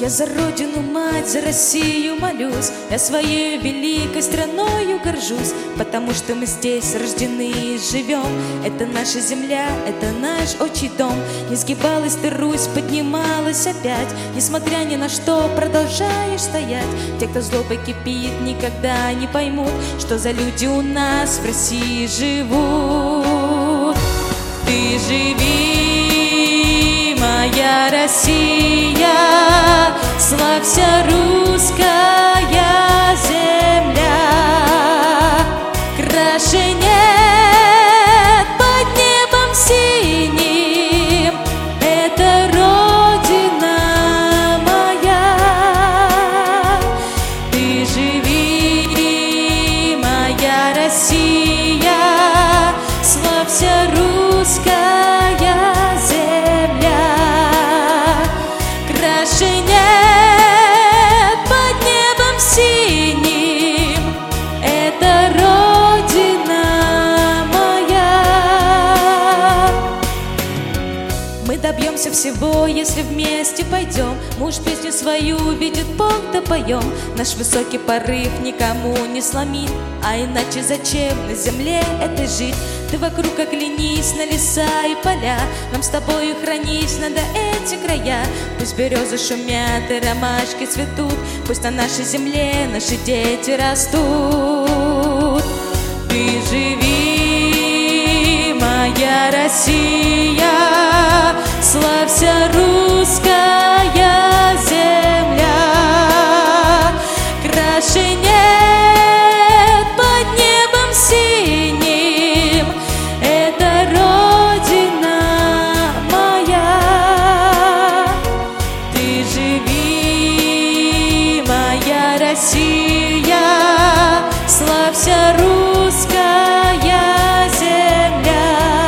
Я за родину, мать, за Россию молюсь, я своей великой страною горжусь, потому что мы здесь рождены и живем. Это наша земля, это наш отчий дом. Не сгибалась ты, Русь, поднималась опять, несмотря ни на что, продолжаешь стоять. Те, кто злобой кипит, никогда не поймут, что за люди у нас в России живут. Ты живи, моя Россия, славься, русская земля. Краше нет под небом синим, это Родина моя. Ты живи, моя Россия, славься, русская земля. Краше нет под небом синим, это Родина моя. Мы добьемся всего, если вместе пойдем. Муж песню свою видит, Бог, да поем. Наш высокий порыв никому не сломит, а иначе зачем на земле этой жить? Ты вокруг оглянись на леса и поля, нам с тобою хранить надо эти края. Пусть березы шумят и ромашки цветут, пусть на нашей земле наши дети растут. Ты живи, моя Россия, славься, русская земля. Краше нет под небом синим, это Родина моя. Ты живи, моя Россия, славься, русская земля.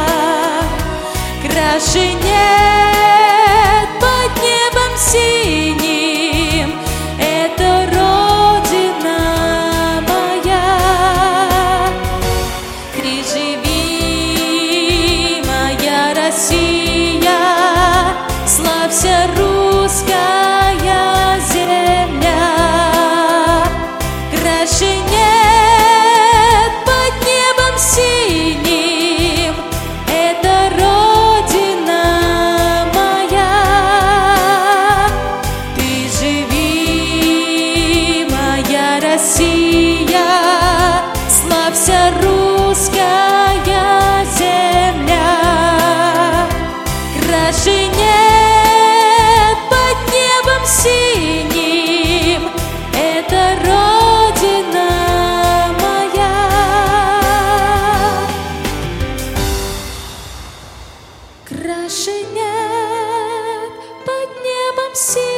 Краше нет под небом синим, это Родина моя. Ты живи, моя Россия, славься, русская земля. Краше нет под небом синим, это Родина моя. Ты живи, моя Россия, славься, русская земля. Краше нет под небом синим, это Родина моя. Краше нет под небом синим.